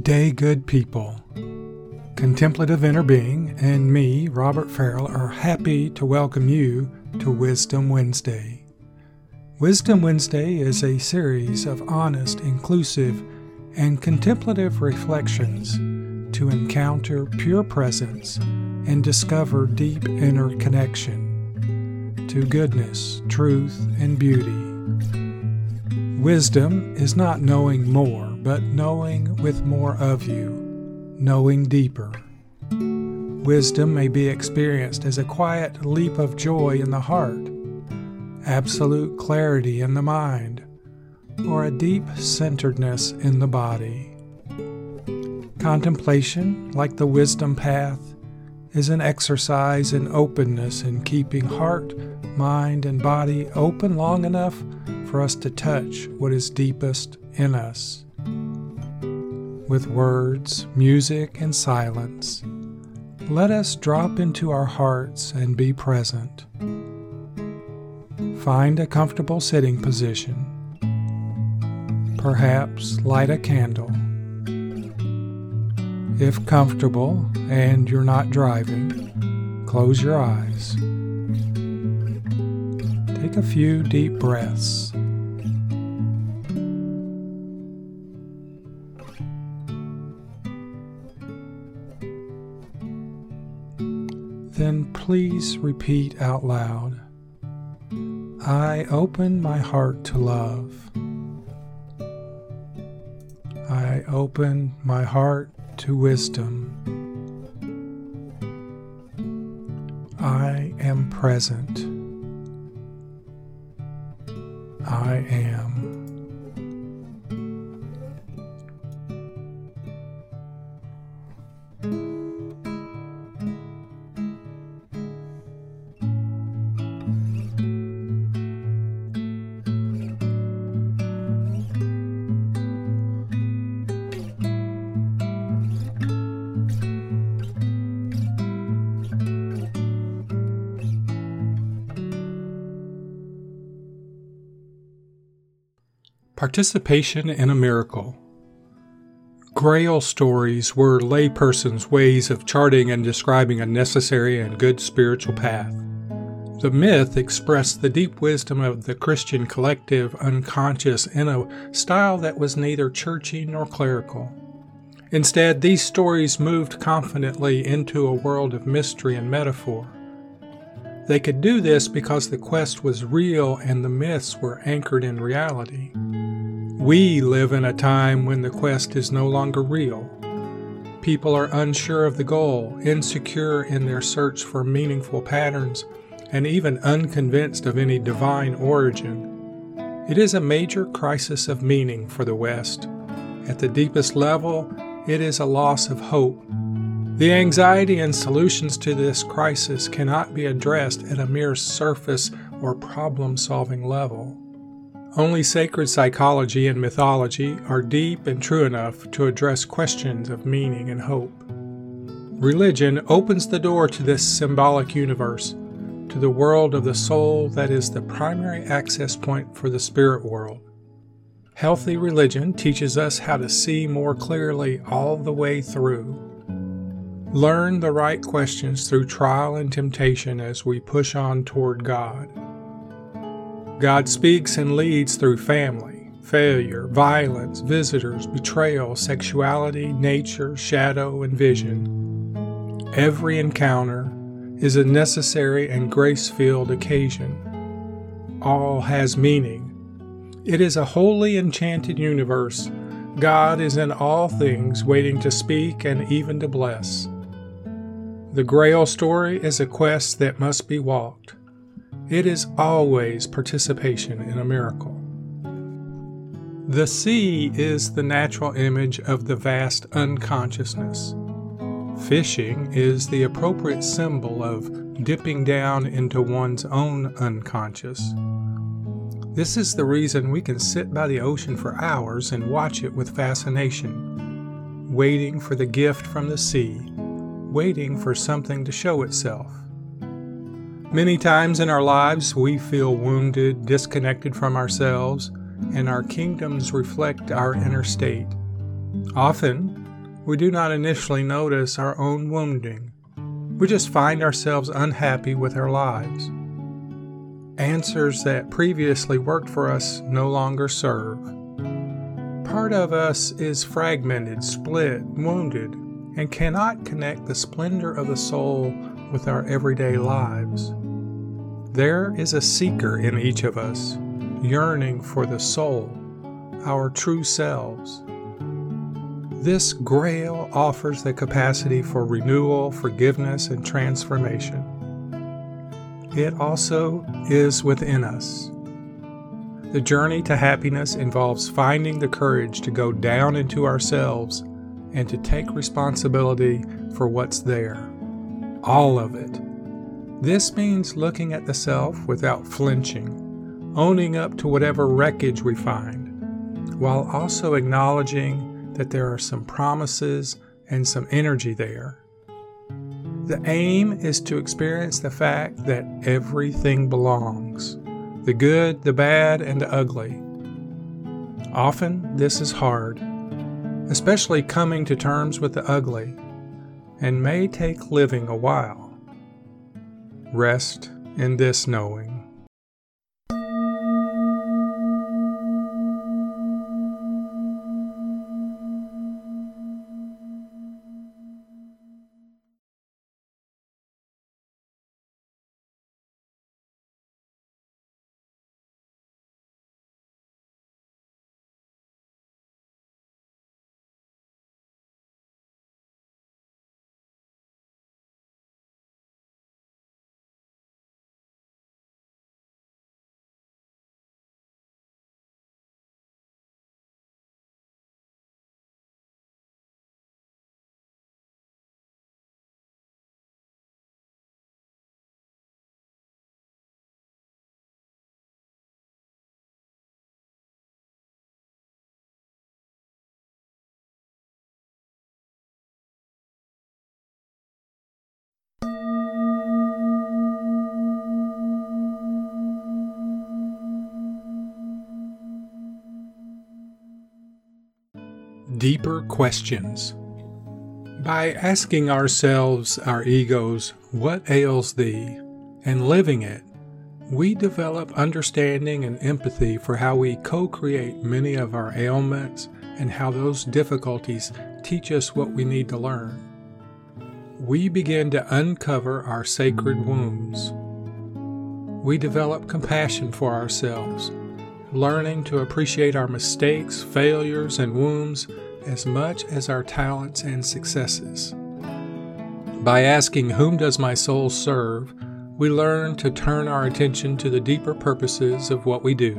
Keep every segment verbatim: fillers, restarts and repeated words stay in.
Good day, good people. Contemplative Inner Being and me, Robert Farrell, are happy to welcome you to Wisdom Wednesday. Wisdom Wednesday is a series of honest, inclusive, and contemplative reflections to encounter pure presence and discover deep inner connection to goodness, truth, and beauty. Wisdom is not knowing more, but knowing with more of you, knowing deeper. Wisdom may be experienced as a quiet leap of joy in the heart, absolute clarity in the mind, or a deep centeredness in the body. Contemplation, like the wisdom path, is an exercise in openness in keeping heart, mind, and body open long enough for us to touch what is deepest in us. With words, music, and silence, let us drop into our hearts and be present. Find a comfortable sitting position. Perhaps light a candle. If comfortable and you're not driving, close your eyes. Take a few deep breaths. Then please repeat out loud, I open my heart to love. I open my heart to wisdom. I am present. I am. Participation in a miracle. Grail stories were laypersons' ways of charting and describing a necessary and good spiritual path. The myth expressed the deep wisdom of the Christian collective unconscious in a style that was neither churchy nor clerical. Instead, these stories moved confidently into a world of mystery and metaphor. They could do this because the quest was real and the myths were anchored in reality. We live in a time when the quest is no longer real. People are unsure of the goal, insecure in their search for meaningful patterns, and even unconvinced of any divine origin. It is a major crisis of meaning for the West. At the deepest level, it is a loss of hope. The anxiety and solutions to this crisis cannot be addressed at a mere surface or problem-solving level. Only sacred psychology and mythology are deep and true enough to address questions of meaning and hope. Religion opens the door to this symbolic universe, to the world of the soul that is the primary access point for the spirit world. Healthy religion teaches us how to see more clearly all the way through. Learn the right questions through trial and temptation as we push on toward God. God speaks and leads through family, failure, violence, visitors, betrayal, sexuality, nature, shadow, and vision. Every encounter is a necessary and grace-filled occasion. All has meaning. It is a wholly enchanted universe. God is in all things, waiting to speak and even to bless. The Grail story is a quest that must be walked. It is always participation in a miracle. The sea is the natural image of the vast unconsciousness. Fishing is the appropriate symbol of dipping down into one's own unconscious. This is the reason we can sit by the ocean for hours and watch it with fascination, waiting for the gift from the sea, waiting for something to show itself. Many times in our lives, we feel wounded, disconnected from ourselves, and our kingdoms reflect our inner state. Often, we do not initially notice our own wounding. We just find ourselves unhappy with our lives. Answers that previously worked for us no longer serve. Part of us is fragmented, split, wounded, and cannot connect the splendor of the soul with our everyday lives. There is a seeker in each of us, yearning for the soul, our true selves. This grail offers the capacity for renewal, forgiveness, and transformation. It also is within us. The journey to happiness involves finding the courage to go down into ourselves and to take responsibility for what's there. All of it. This means looking at the self without flinching, owning up to whatever wreckage we find, while also acknowledging that there are some promises and some energy there. The aim is to experience the fact that everything belongs, the good, the bad, and the ugly. Often this is hard, especially coming to terms with the ugly, and may take living a while. Rest in this knowing. Deeper questions. By asking ourselves, our egos, what ails thee, and living it, we develop understanding and empathy for how we co-create many of our ailments and how those difficulties teach us what we need to learn. We begin to uncover our sacred wounds. We develop compassion for ourselves, learning to appreciate our mistakes, failures, and wounds as much as our talents and successes. By asking, whom does my soul serve, we learn to turn our attention to the deeper purposes of what we do.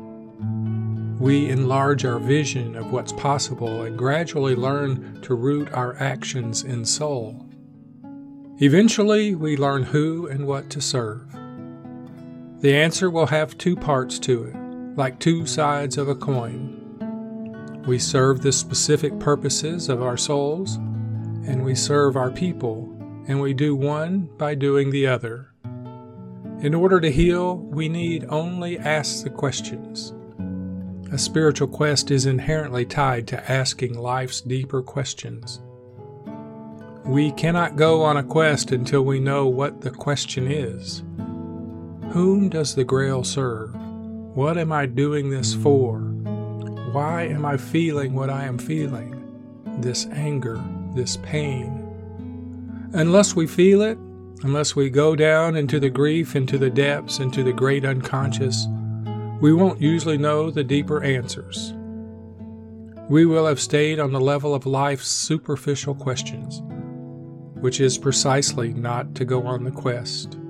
We enlarge our vision of what's possible and gradually learn to root our actions in soul. Eventually, we learn who and what to serve. The answer will have two parts to it, like two sides of a coin. We serve the specific purposes of our souls, and we serve our people, and we do one by doing the other. In order to heal, we need only ask the questions. A spiritual quest is inherently tied to asking life's deeper questions. We cannot go on a quest until we know what the question is. Whom does the Grail serve? What am I doing this for? Why am I feeling what I am feeling? This anger, this pain. Unless we feel it, unless we go down into the grief, into the depths, into the great unconscious, we won't usually know the deeper answers. We will have stayed on the level of life's superficial questions, which is precisely not to go on the quest.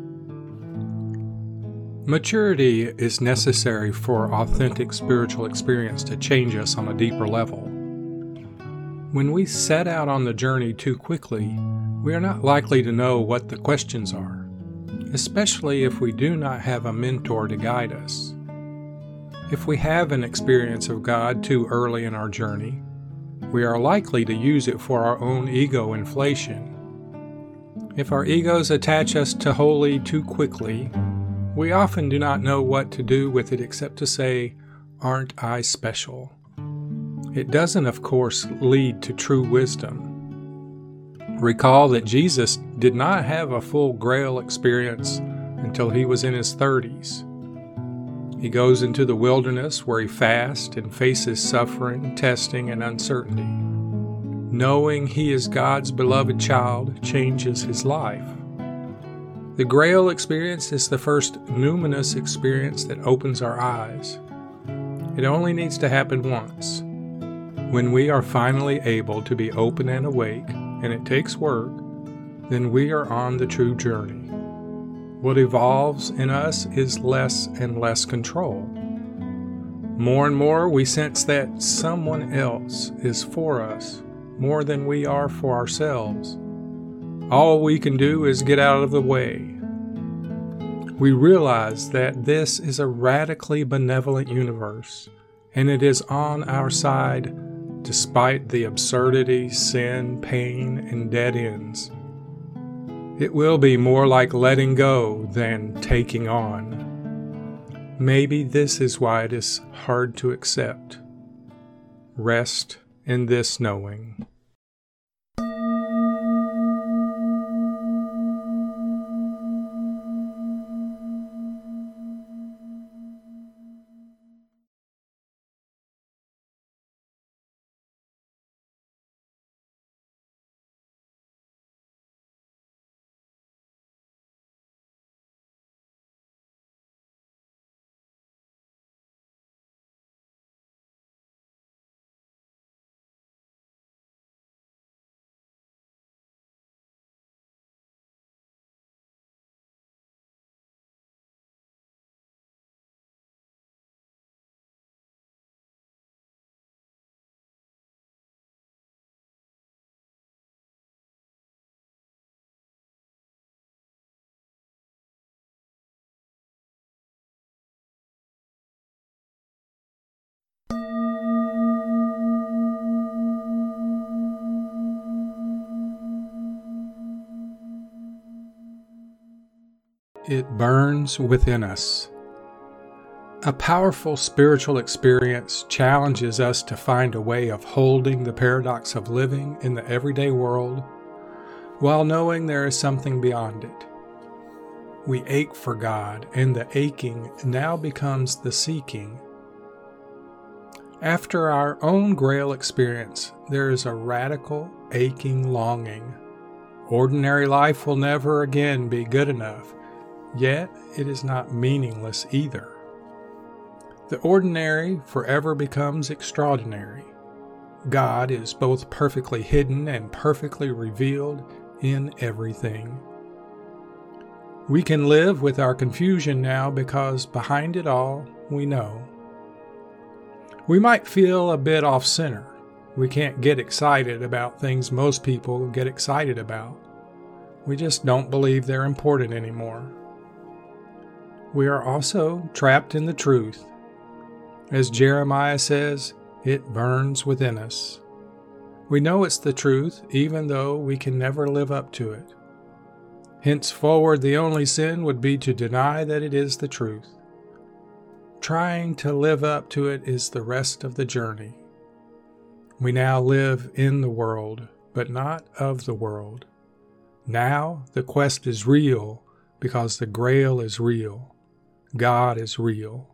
Maturity is necessary for authentic spiritual experience to change us on a deeper level. When we set out on the journey too quickly, we are not likely to know what the questions are, especially if we do not have a mentor to guide us. If we have an experience of God too early in our journey, we are likely to use it for our own ego inflation. If our egos attach us to holy too quickly, we often do not know what to do with it except to say, "Aren't I special?" It doesn't, of course, lead to true wisdom. Recall that Jesus did not have a full Grail experience until he was in his thirties. He goes into the wilderness where he fasts and faces suffering, testing, and uncertainty. Knowing he is God's beloved child changes his life. The Grail experience is the first numinous experience that opens our eyes. It only needs to happen once. When we are finally able to be open and awake, and it takes work, then we are on the true journey. What evolves in us is less and less control. More and more we sense that someone else is for us more than we are for ourselves. All we can do is get out of the way. We realize that this is a radically benevolent universe, and it is on our side despite the absurdity, sin, pain, and dead ends. It will be more like letting go than taking on. Maybe this is why it is hard to accept. Rest in this knowing. It burns within us. A powerful spiritual experience challenges us to find a way of holding the paradox of living in the everyday world while knowing there is something beyond it. We ache for God, and the aching now becomes the seeking. After our own Grail experience, there is a radical, aching longing. Ordinary life will never again be good enough. Yet it is not meaningless either. The ordinary forever becomes extraordinary. God is both perfectly hidden and perfectly revealed in everything. We can live with our confusion now because behind it all, we know. We might feel a bit off-center. We can't get excited about things most people get excited about. We just don't believe they're important anymore. We are also trapped in the truth. As Jeremiah says, it burns within us. We know it's the truth, even though we can never live up to it. Henceforward, the only sin would be to deny that it is the truth. Trying to live up to it is the rest of the journey. We now live in the world, but not of the world. Now the quest is real because the Grail is real. God is real.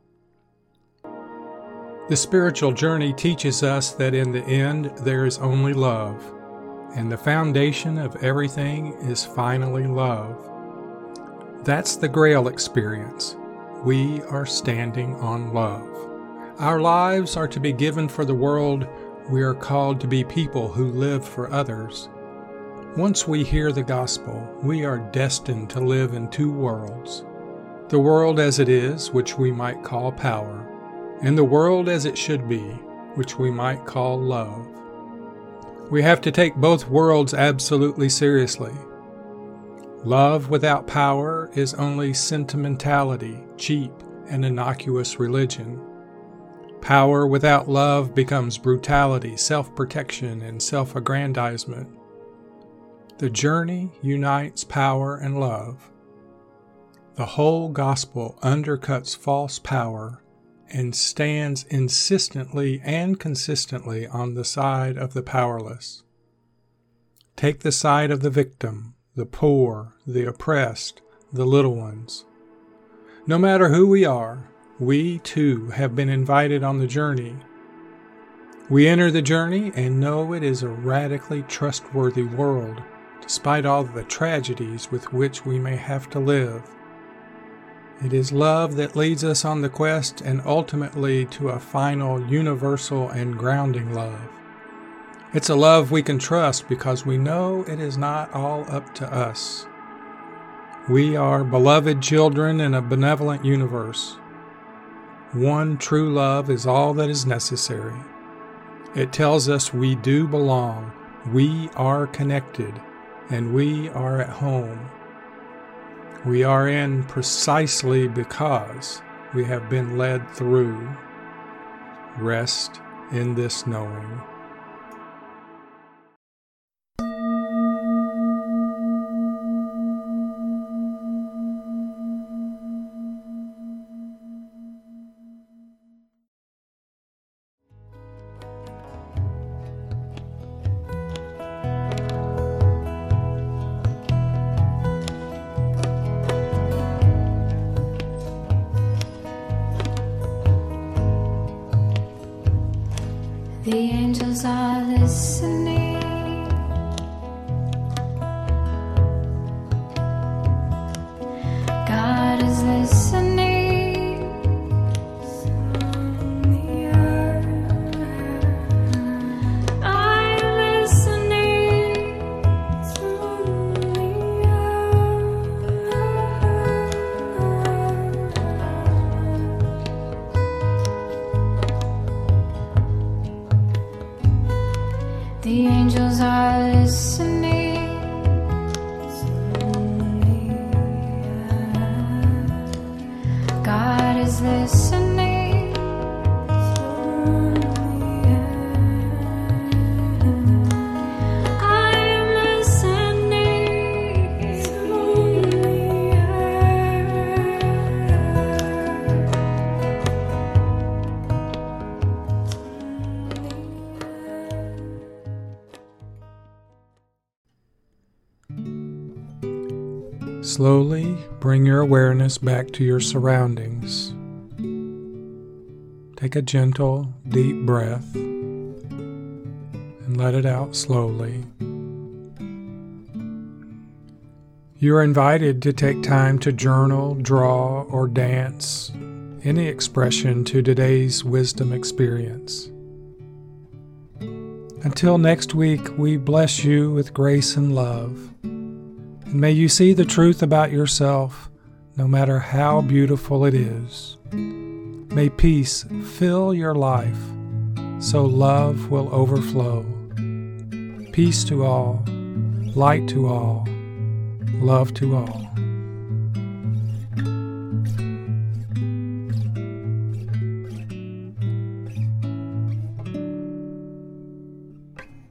The spiritual journey teaches us that in the end there is only love, and the foundation of everything is finally love. That's the Grail experience. We are standing on love. Our lives are to be given for the world. We are called to be people who live for others. Once we hear the gospel, we are destined to live in two worlds. The world as it is, which we might call power, and the world as it should be, which we might call love. We have to take both worlds absolutely seriously. Love without power is only sentimentality, cheap and innocuous religion. Power without love becomes brutality, self-protection, and self-aggrandizement. The journey unites power and love. The whole gospel undercuts false power and stands insistently and consistently on the side of the powerless. Take the side of the victim, the poor, the oppressed, the little ones. No matter who we are, we too have been invited on the journey. We enter the journey and know it is a radically trustworthy world, despite all the tragedies with which we may have to live. It is love that leads us on the quest and ultimately to a final, universal, and grounding love. It's a love we can trust because we know it is not all up to us. We are beloved children in a benevolent universe. One true love is all that is necessary. It tells us we do belong, we are connected, and we are at home. We are in precisely because we have been led through. Rest in this knowing. The angels are listening. God is listening. I am listening. The angels are listening. God is listening. I am Slowly bring your awareness back to your surroundings. Take a gentle, deep breath and let it out slowly. You are invited to take time to journal, draw, or dance, any expression to today's wisdom experience. Until next week, we bless you with grace and love. And may you see the truth about yourself, no matter how beautiful it is. May peace fill your life, so love will overflow. Peace to all, light to all, love to all.